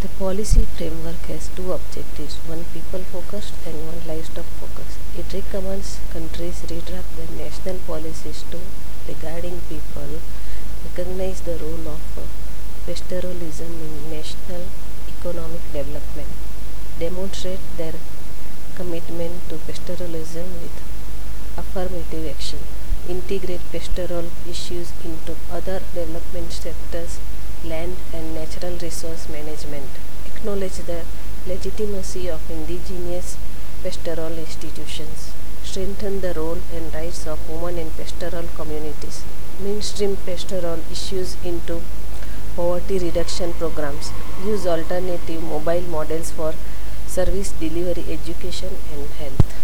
The policy framework has two objectives, one people-focused and one livestock-focused. It recommends countries redraft their national policies to, regarding people, recognize the role of pastoralism in national economic development, demonstrate their commitment to pastoralism with affirmative action, integrate pastoral issues into other development sectors, land and natural resource management, acknowledge the legitimacy of indigenous pastoral institutions, strengthen the role and rights of women in pastoral communities, mainstream pastoral issues into poverty reduction programs, use alternative mobile models for service delivery, education and health.